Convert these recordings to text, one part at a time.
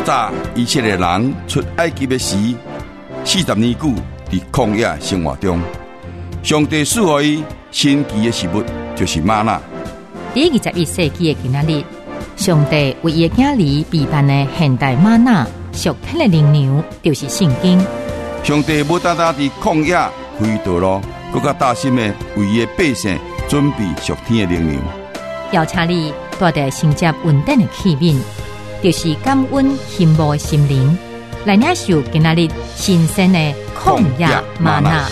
早以色列人出埃及的时，40年久伫曠野生活中，上帝赐予伊神奇的食物，就是吗哪。 第21世纪的今仔日，上帝为伊的囝儿备办的现代吗哪属天的灵粮，就是圣经。 上帝无单单伫旷野开道路，更加大心的为伊的百姓准备属天的灵粮。 邀请你带着承接稳定的器皿，就是感恩羡慕的心灵，来领受今仔日新鲜的曠野嗎哪。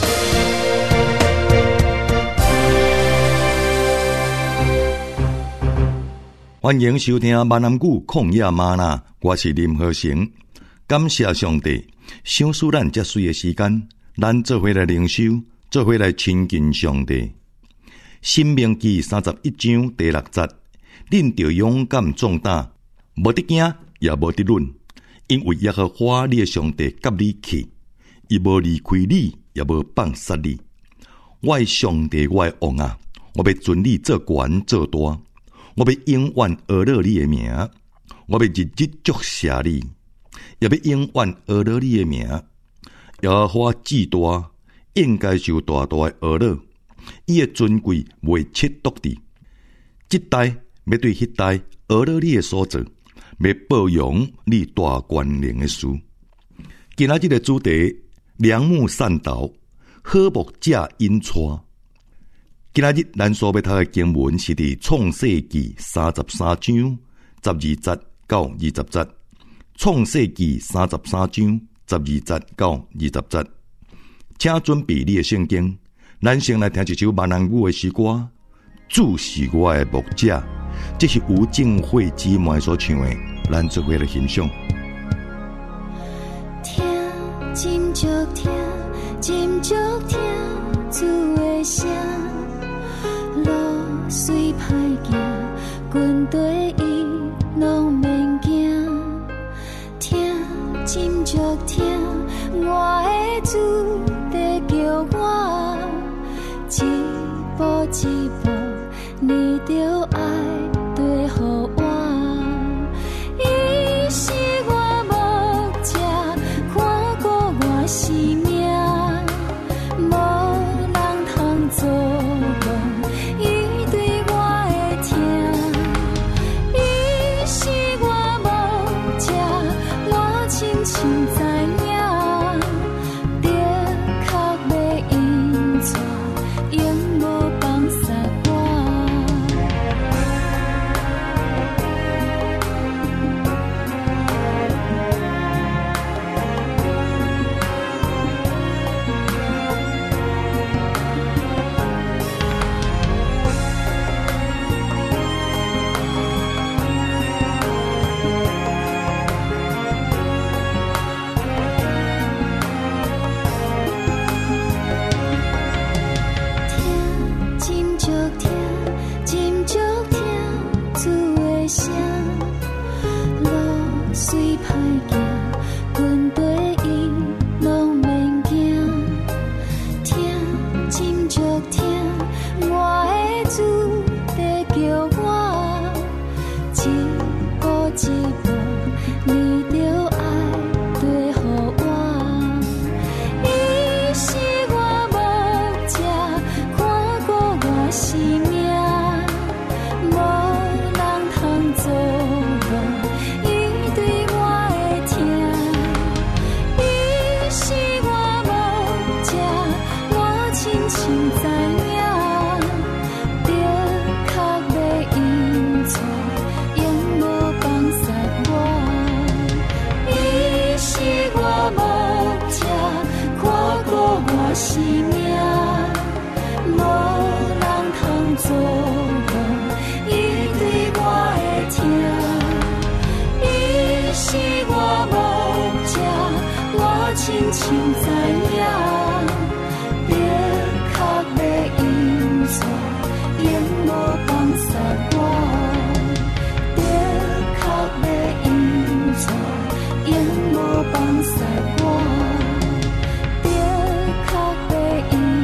欢迎收听闽南语曠野嗎哪，我是林和成。感谢上帝，赏赐咱这水的时间，咱做伙来灵修，做伙来亲近上帝。申命记31章第6節，恁着勇敢壮胆，无得惊，也无得论，因为耶和華你的上帝甲你去，伊无離開你，也無放殺你。我的上帝，我的王啊，我要尊你做權做大，我要永遠學樂你的名，我要日日祝謝你，也要永遠學樂你的名。耶和華至大，應該受大大的學樂。伊的尊貴未切獨地，這代要對迄代學了你的所做，要保養你大權能的事。今仔日的主題：良木善道，好木正引帶。今仔日咱所要讀的經文是佇創世記33章12節到20節。創世記33章12節到20節，請準備你的聖經。咱先來聽一首閩南語的詩歌，主是我的牧者，這是吳靜慧姊妹所唱的，咱做伙來欣賞。 聽，真足聽，真足聽，主的聲，路雖歹行，軍隊伊攏免驚。聽，真足聽，我的主在叫我。一步一步，你著愛對乎我。伊是我牧者，看顧我生命，無人通作弄，伊對我會聽。伊是我牧者，我深深知影。生命，無人通作弄，伊對我會聽。伊是我牧者，我深深知影。別確要引帶，永無放撒我。別確要引帶，永無放撒我。別確要引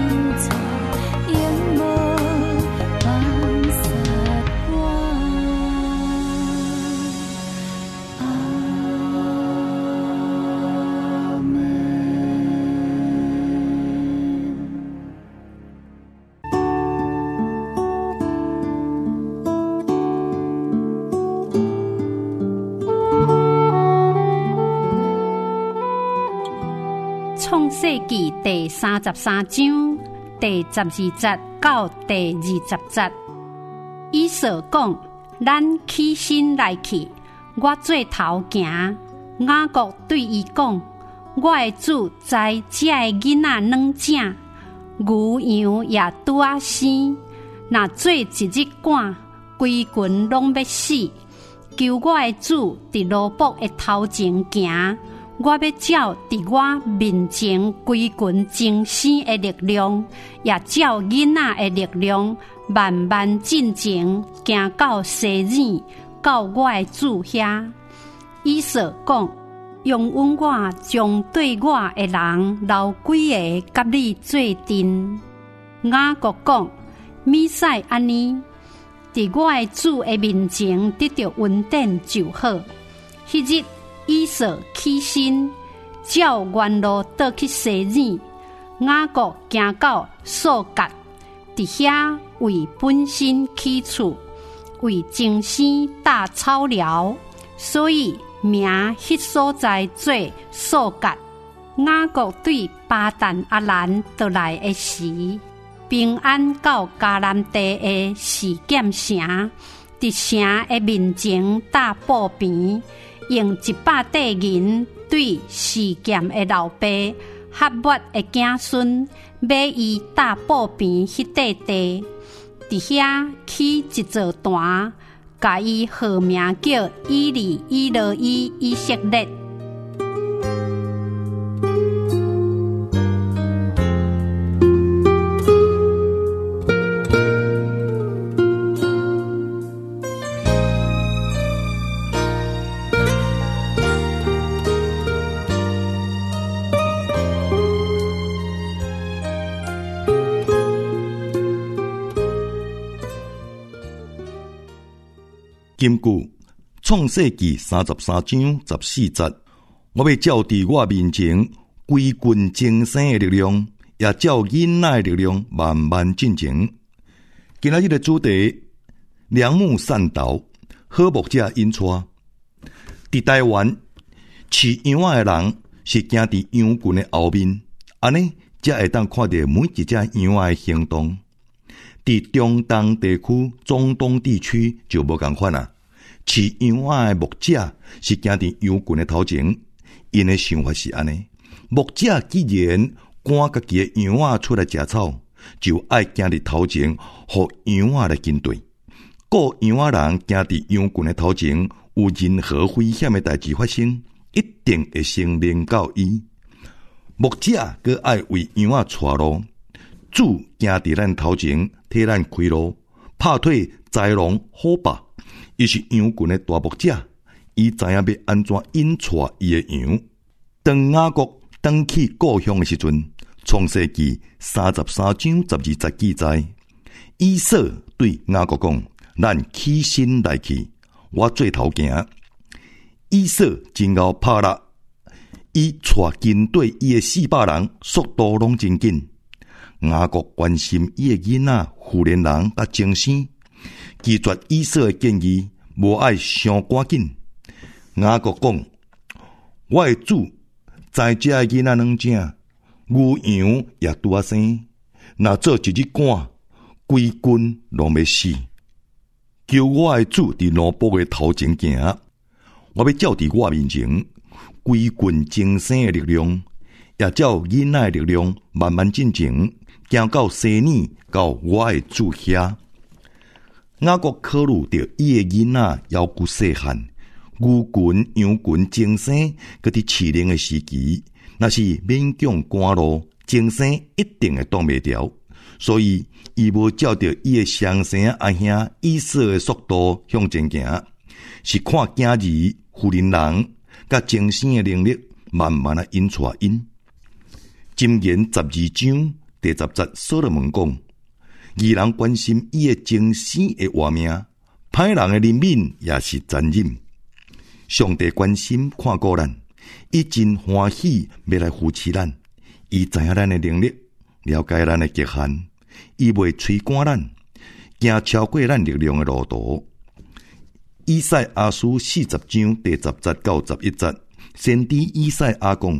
記第33章第12節到第20節。以掃講：咱起身來去，我做頭行。雅各對伊講：我的主在這個囡仔軟正，牛羊也拄仔生，若做一日趕，規群攏要死。求我的主佇羅卜的頭前行，我要照佇我面前規群精生的力量，也照囡仔的力量，慢慢進前，行到西珥，到我的主遐。以掃講：用阮我將對我的人留幾個甲你做陣。雅各講：咪使安尼，佇我的主的面前得到穩定就好。迄日以掃起身，照原路倒去西珥。雅各行到索格，佇遐為本身起厝，為精生搭草寮，所以名迄所在做索格。雅各對巴旦阿蘭倒來的時，平安到迦南地的示劍城，佇城的面前搭布邊，用100塊銀對示劍的老爸哈抹的子孫買伊搭布邊迄塊地，佇遐起一座壇，甲伊號名叫以利以羅伊以色列。 根據創世記33章14節，我要照佇我面前規群精生的力量，也照囡仔的力量慢慢進前。今仔日的主題：良木善豆，好牧者引帶。佇台灣飼羊仔的人是行佇羊群的後面，安尼才會當看到每一隻羊仔的行動。佇中東地區、中東地區就無共款啊。飼羊仔的牧者是行佇羊群的頭前，因的想法是安尼：牧者既然趕家己的羊仔出來食草，就愛行佇頭前，互羊仔來跟對。顧羊仔人行佇羊群的頭前，有任何危險的代志發生，一定會先連到伊。牧者閣愛為羊仔帶路，主行佇咱頭前，替咱開路，拍退豺狼虎豹。伊是羊群的大牧者，伊知影要安怎引帶伊的羊。當雅各返去故鄉的時陣，創世記33章12節記載，以掃對雅各講：咱起身來去，我做頭行。以掃真夠拍力，伊帶跟對伊的400人，速度攏真緊。雅各關心伊的囡仔、婦人人甲精生，拒絕以掃的建議，無愛傷趕緊。雅各講：我的主在這個囡仔軟正，牛羊也拄仔生，若做一日趕，規群攏要死。求我的主佇羅卜的頭前行，我要照佇我面前，規群精生的力量，也照囡仔的力量，慢慢進前，行到西珥，到我的主遐。雅各考慮到伊的囡仔猶佫細漢，牛群羊群精生，擱佇飼齡的時期，若是勉強趕路，精生一定會擋袂牢。所以伊無照着伊的上生阿兄以掃的速度向前行，是看囝兒、婦人人甲精生的能力，慢慢啊引帶因。箴言12章第10節，所羅門講：義人關心伊的精生的活命，歹人的憐憫也是殘忍。上帝關心看顧咱，伊真歡喜要來扶持咱。伊知影咱的能力，了解咱的極限，伊袂催趕咱，行超過咱力量的路途。以賽亞書40章第10節到11節，先知以賽亞講：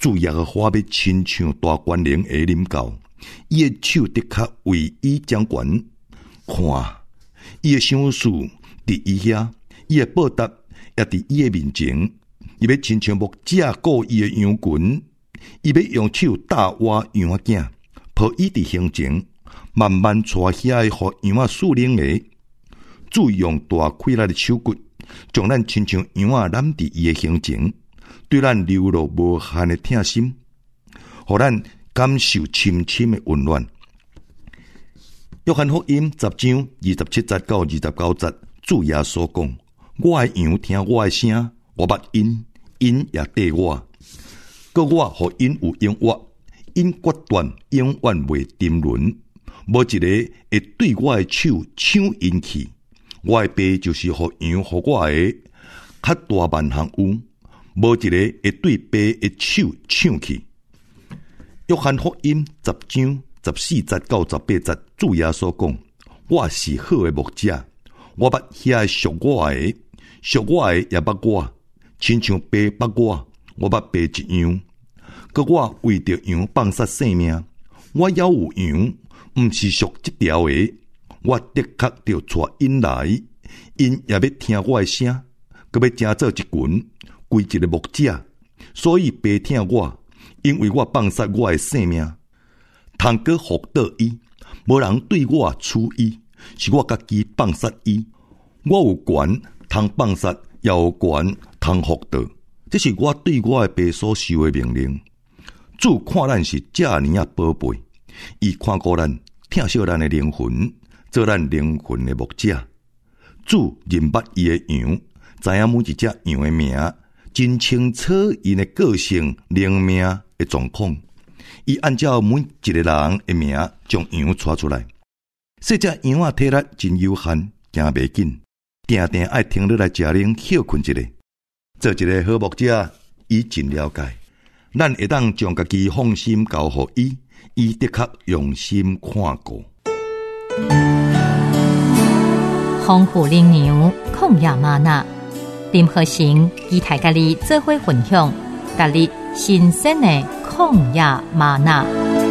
主耶和华要亲像大官人的领导，伊的手的确为伊掌权。看，伊的赏赐伫伊遐，伊的报答也伫伊的面前。伊要亲像牧者顾伊的羊群，伊要用手搭活羊仔囝，抱伊伫胸前，慢慢带遐个互羊仔属灵的。主用大开力的手骨，将咱亲像羊仔揽伫伊的胸前，对咱流露无限的疼心，互咱感受深深的温暖。约翰福音10章27节到29节，主耶稣讲：我的羊听我的声，我捌因，因也跟我，个我互因有永活，因决断永远袂沉沦，无一个会对我的手抢因去。我的爸就是互羊互我的，较大万项有，无一个会对爸的手抢去。约翰福音10章14节到18节，主耶稣讲：我是好的牧者，我捌遐属我的，属我的也捌我，亲像爸捌我，我捌爸一样。个我为着羊放杀性命，我也有羊，毋是属这条的。我的确着带因来，因也要听我的声，佮要成做一群，归一个牧者。所以爸听我，因为我放杀我的性命，通过福到伊，无人对我处伊，是我家己放杀伊。我有权通放杀，也有权通福到，这是我对我的爸所受的命令。主看咱是遮尔啊宝贝，伊看顾咱，疼惜咱的灵魂，做咱灵魂的牧者。主认捌伊的羊，知影每一只羊的名，真清楚因的个性、灵命的状况。伊按照每一个人的名，将羊带出来。细只羊啊，体力真有限，行袂紧，定定爱停落来食奶休困一下。做一个好牧者，伊真了解，咱会当将家己放心交予伊，伊的确用心看顾。 丰富灵粮，旷野吗哪，任何行期待甲你做伙分享，甲你新鲜的旷野吗哪。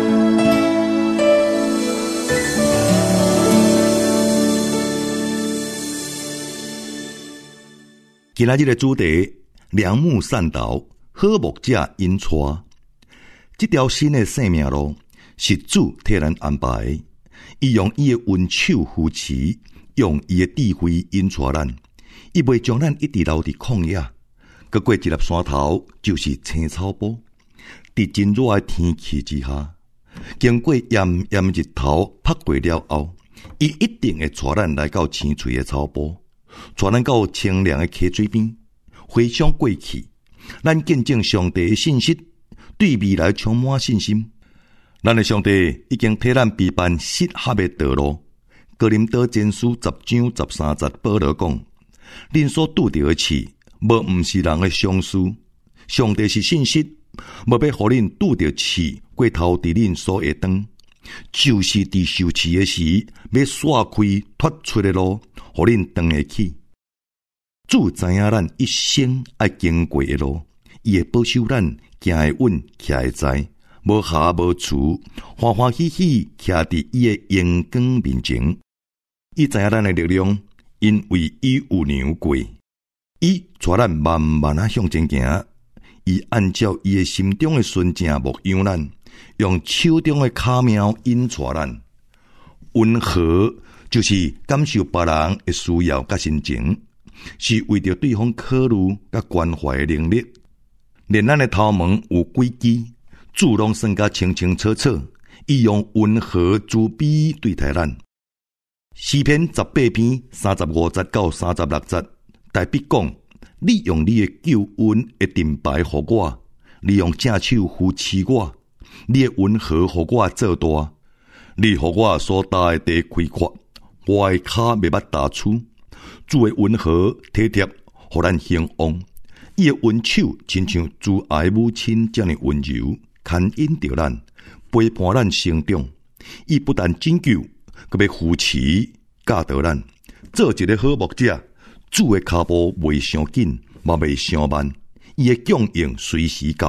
今仔日的主题：良木善道，好牧者引带。这条新的生命路是主替咱安排，伊用伊的温手扶持，用伊的智慧引带咱。伊袂将咱一直留伫旷野，佮过一粒山头就是青草坡。伫真热的天气之下，经过炎炎日头晒过了后，伊一定会带咱来到青翠的草坡。带咱到清凉的溪水边，回想过去，咱见证上帝的信息，对未来充满信心。咱的上帝已经替咱备办适合的道路。哥林多前书10章13节，保罗讲：恁所拄着的刺，无毋是人的相思，上帝是信息，无要互恁拄着刺，过头伫恁所下当，就是伫受刺的时，要刷开脱出的路。互恁转会起，主知影咱一生爱经过的路，伊会保守咱行会稳，徛会在，无下无处，欢欢喜喜徛伫伊的阳光面前。伊知影咱的力量，因为伊有量过，伊带咱慢慢啊向前行。伊按照伊的心中的纯正牧养咱，用手中的巧妙引带咱。温和就是感受别人的需要甲心情，是为着对方考虑甲关怀的能力。连咱的头毛有规矩，主拢算甲清清楚楚。伊用温和慈悲对待咱。诗篇18篇35节到36节，大笔讲：你用你的救恩的盾牌互我，你用正手扶持我，你的温和互我做大，你互我所踏的地开阔。我的脚袂捌踏出，主的温和体贴，互咱兴旺。伊的温手亲像慈爱母亲这样温柔，牵引着咱，陪伴咱成长。伊不但拯救，佮要扶持教导咱，做一个好牧者。主的脚步袂伤紧，嘛袂伤慢。伊的供应随时到，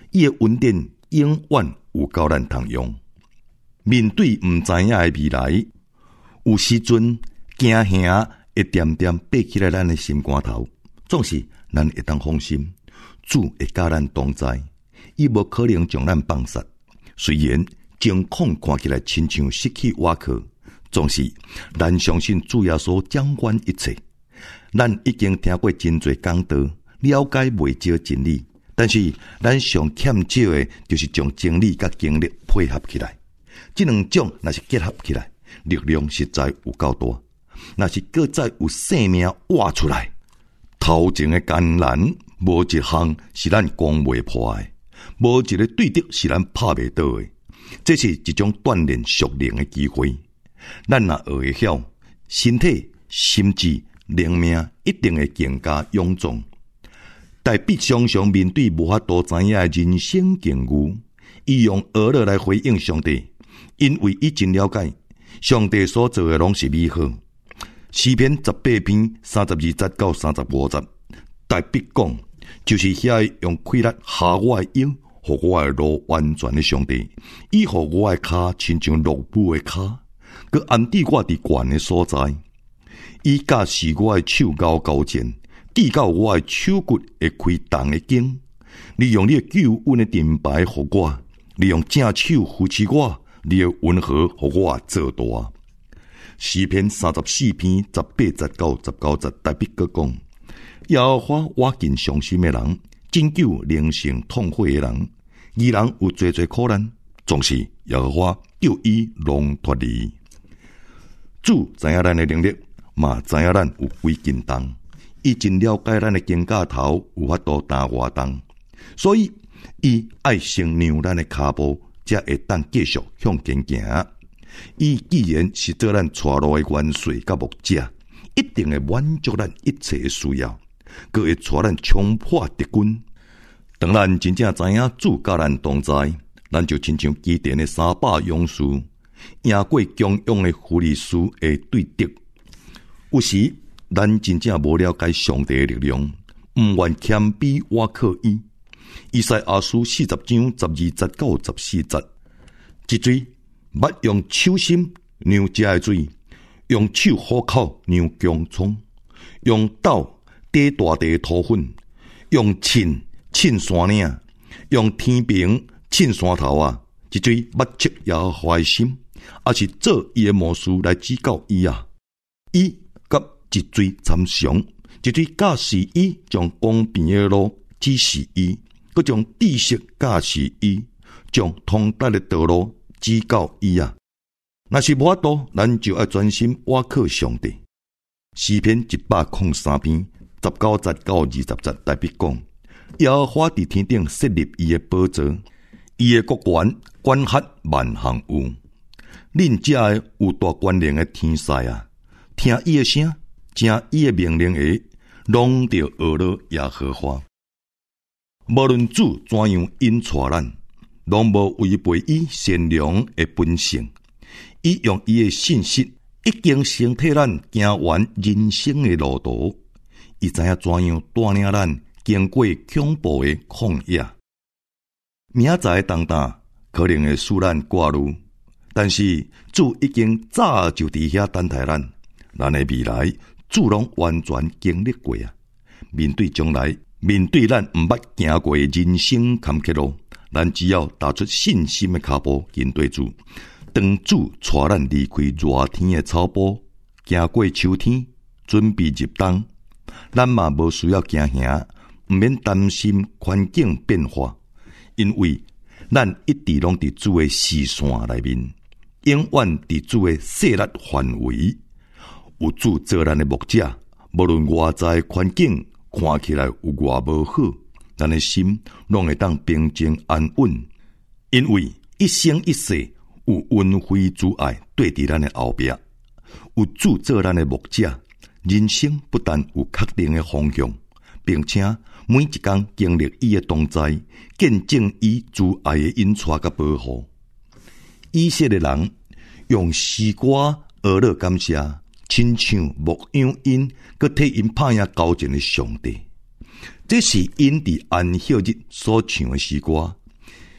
伊的恩典永远有够咱通用。面对毋知影的未来，有时阵惊吓会点点爬起来咱的心肝头，总是咱会当放心，主会甲咱同在，伊无可能将咱放杀。虽然情况看起来亲像失去倚靠，总是咱相信主耶稣掌管一切。咱已经听过真侪讲道，了解袂少真理，但是咱上欠少的，就是将真理甲经历配合起来。这两种若是结合起来，力量实在有够大。若是搁再有生命挖出来，头前的艰难，无一项是咱攻袂破的，无一个对敌是咱拍袂倒的。这是一种锻炼属灵的机会。咱若学会晓，身体、心智、灵命一定会更加勇壮。但必常常面对无法度知影的人生境遇，伊用娱乐来回应上帝，因为伊真了解上帝所做的拢是美好。诗篇18篇32节到35节，大必讲，就是遐用气力下我的腰，互我的路完全的上帝，伊互我的骹亲像鹿母的骹，佮安置我伫悬的所在。伊驾驶我的手高高前，递到我的手骨会开动的经。你用你的救恩的盾牌互我，你用正手扶持我，你的温和互我做大。诗篇34篇18节到19节，大必佮讲：耶和华挖尽伤心的人，拯救灵性痛悔的人。义人有侪侪苦难，总是耶和华叫伊拢脱离。主知影咱的能力，嘛知影咱有几斤重，伊真了解咱的肩胛头有法度担偌重，所以伊爱先让咱的骹步，才会当继续向前行。伊既然是做咱带路的元帅甲牧者，一定会满足咱一切的需要，佮会带咱冲破敌军。当咱真正知影主甲咱同在，咱就亲像基甸的300勇士，赢过强勇的非利士的对敌。有时咱真正无了解上帝的力量，毋愿谦卑倚靠伊。以赛亚书40章12节到14节，一水捌用手心酿食的水，用手虎口酿姜葱，用刀滴大地土粉，用磬凊山岭，用天平凊山头啊！一水捌测耶和华的心，也是做伊的魔术来指教伊啊！伊甲一水参详，一水教示伊将公平的路指示伊，佮将知识教示伊，将通达的道路指教伊啊！若是无法度，咱就要专心倚靠上帝。诗篇103篇19节到20节，大必讲：耶和华伫天顶设立伊的宝座，伊的国权管辖万项有。恁这的有大权能的天使啊，听伊的声，听伊的命令下，拢着学了耶和华。无论主怎样引带咱，拢无违背伊善良的本性。伊用伊的信息已经成替咱行完人生的路途。伊知影怎样带领咱经过恐怖的旷野。明仔载当当可能会使咱挂虑，但是主已经早就伫遐等待咱。咱的未来，主拢完全经历过啊！面对将来，面对咱毋捌行过的人生坎坷路，咱只要踏出信心的脚步，跟对主。当主带咱离开热天的草坡，行过秋天，准备入冬，咱嘛无需要惊吓，毋免担心环境变化，因为咱一直拢伫主的视线内面，永远伫主的势力范围。有主做咱的牧者，无论外在环境看起来有偌无好，咱的心拢会当平静安稳，因为一生一世有恩惠主爱对伫咱的后壁。有主做咱的牧者，人生不但有确定的方向，并且每一天经历伊的同在，见证伊主爱的引带甲保护。以色列人用诗歌学乐感谢，亲像牧羊因，佮替因拍赢交战的上帝。这是因伫安息日所唱的诗歌，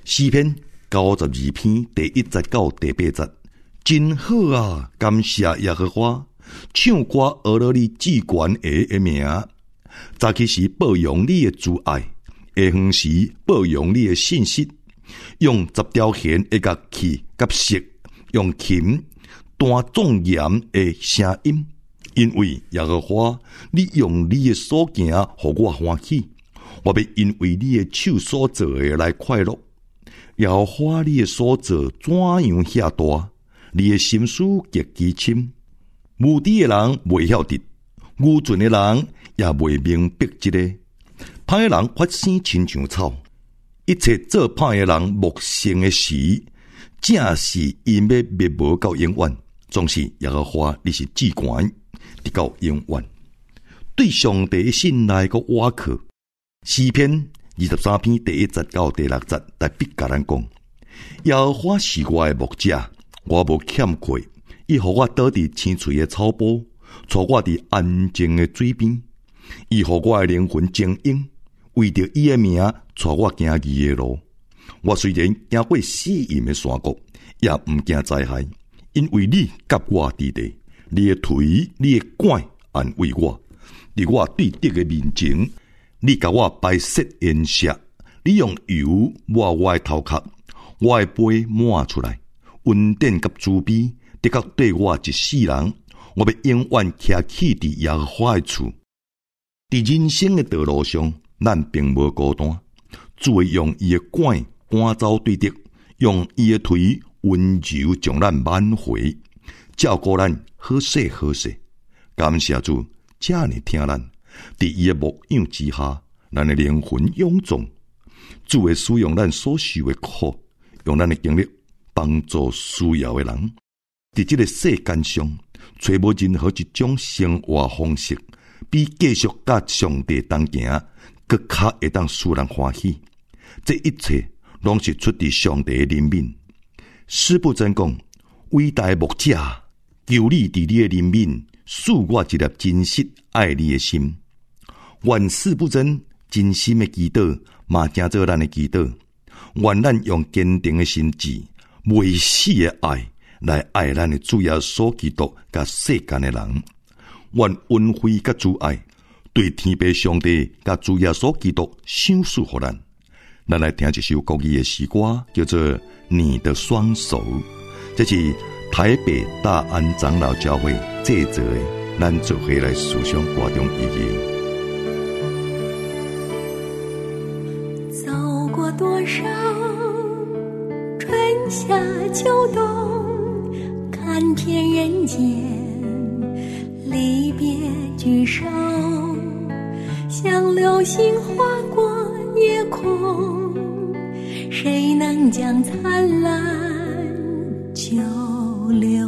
诗篇92篇第1节到第8节，真好啊！感谢耶和华，唱歌学了你至高的名。早起时保养你的慈爱，下昏时保养你的信息，用10条弦的乐器甲瑟，用琴弹庄严的声音。因为耶和华，你用你的所行，互我欢喜。我要因为你的手所做的来快乐。耶和华，你的所做怎样遐大？你的心思极其深。无知的人袂晓得，愚蠢的人也袂明白这个。歹的人发生亲像草，一切做歹的人默生的时，正是因要灭无到永远。总是耶和华，你是至高，直到永远。对上帝的信赖个倚靠。诗篇23篇第1节到第6节，特别甲咱讲：耶和华是我的牧者，我无欠缺。伊互我倒伫青翠的草坡，带我伫安静的水边。伊互我的灵魂静养，为着伊的名，带我行义的路。我虽然行过死荫的山谷，也毋惊灾害，因为你甲我伫地，你的腿、你的拐安慰我。伫我对敌的面前，你甲我摆设筵席，你用油抹我的头壳，我的杯满出来，恩典甲慈悲，的确对我一世人。我要永远徛起伫耶和华的厝。伫人生的道路上，咱并无孤单。主会用伊的拐赶走对敌，用伊的腿温柔将咱挽回，照顾咱好势好势。感谢主，这样听咱。伫伊的牧养之下，咱的灵魂勇壮。主会使用咱所受的苦，用咱的经历帮助需要的人。伫这个世间上，找无任何一种生活方式，比继续甲上帝同行，更较会当使人欢喜。这一切拢是出自上帝的怜悯。诗不真讲，伟大的牧者，求你伫你的怜悯，赐我一粒真实爱你的心。愿四不真真心的祈祷，嘛成做咱的祈祷。愿咱用坚定的心志，未死的爱来爱咱的主耶稣基督甲世间的人。愿恩惠甲主爱对天父上帝甲主耶稣基督赏赐予咱。咱来听一首国语的诗歌，叫做《你的双手》，这是台北大安长老教会制作的，咱做伙来思想歌中意义。 走过多少春夏秋冬，看遍人间离别聚首，像流星划过夜空，谁能将灿烂久留？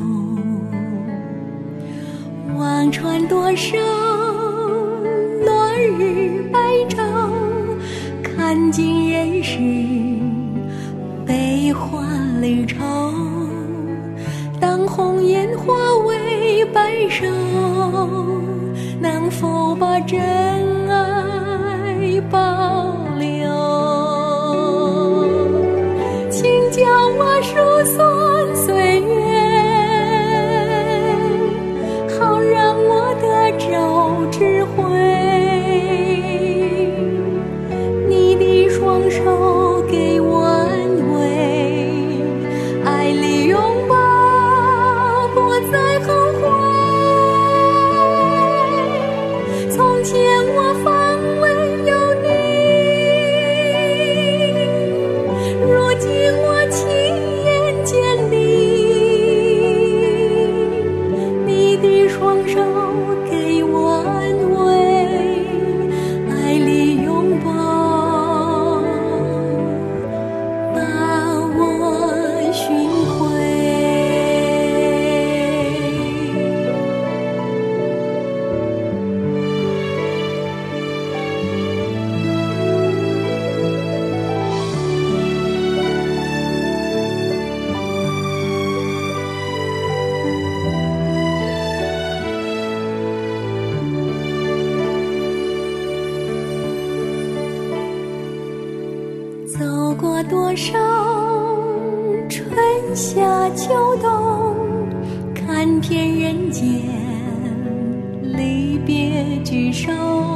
望穿多少落日白昼，看尽人世悲欢离愁。当红颜化为白首，能否把真爱保留？请叫我数算岁月，好让我得着智慧。你的双手给我安慰，爱里拥抱，不再后悔。从前我方为有你， 多少春夏秋冬，看遍人间离别之手，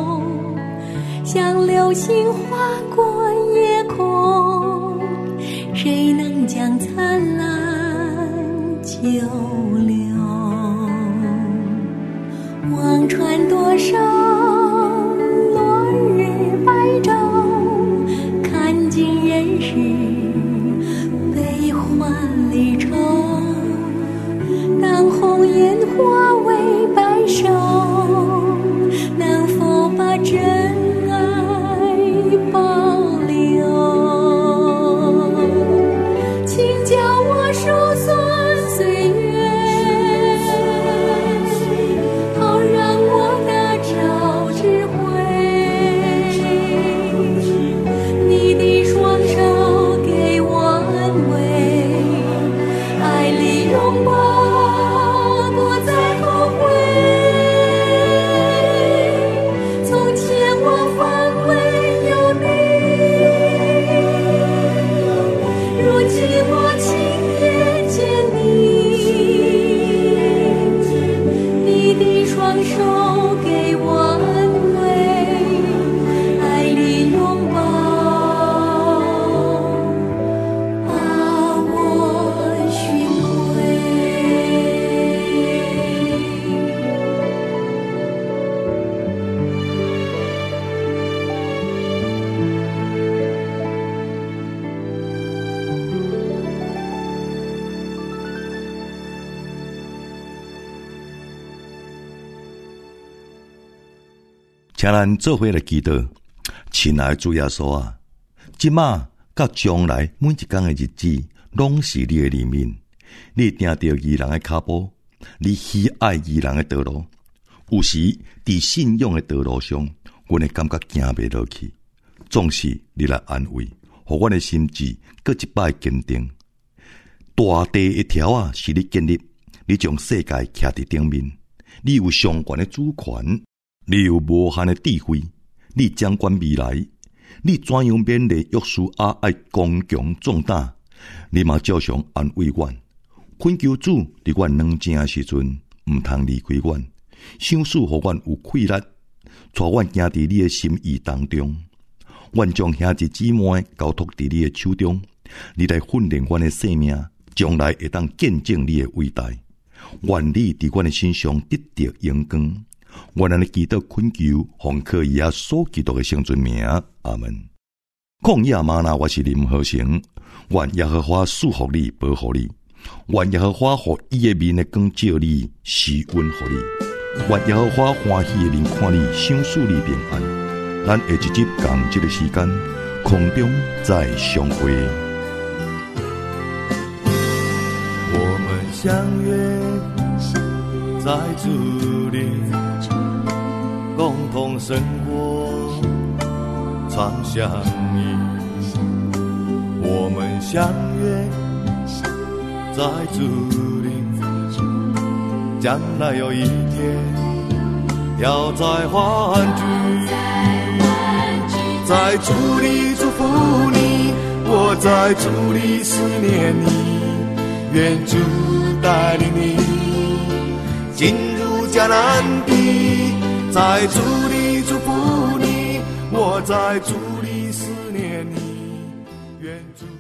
像流星划过夜空，谁能将灿烂久留？望穿多少落日白昼，看尽人世悲欢离愁，当红颜化为白首，能否把真爱保留？请叫我数算岁月，好让我得着智慧。你的双手给我安慰，爱里拥抱，不再后悔。从前我反悔有你，如今我亲眼见你，你的双手给我安慰，爱里拥抱，把我寻回。 请咱做伙来祈祷，亲爱的主耶稣啊，即马甲将来每一天的日子，拢是你的里面。你定着义人的脚步，你喜爱义人的道路。有时伫信仰的道路上，阮会感觉行袂落去，总是你来安慰，互阮的心智搁一摆坚定。大地一条啊，是你建立，你将世界徛伫顶面，你有上悬的主权。你有无限的智慧，你掌管未来，你怎样勉励约书亚爱刚强壮大？你嘛照常安慰阮，恳求主伫阮软正的时阵，毋通离开阮，想使互阮有气力，带阮行伫你的心意当中。阮将兄弟姊妹交托伫你的手中，你来训练阮的生命，将来会当见证你的伟大。愿你伫阮的身上得到荣光。我咱的祈祷恳求，奉靠耶稣基督的圣尊名，阿门。旷野吗哪，我是林和成。愿耶和华赐福你，保护你。愿耶和华互伊的面的光照你，施恩互你。愿耶和华欢喜的面看你，赏赐你平安。咱下一集同这个时间，空中再相会。 我们相约在主里，共同生活，常相依。我们相约在主里，将来有一天要再欢聚。在主里祝福你，我在主里思念你。愿主带领你进入迦南地。在主里祝福你，我在主里思念你。愿主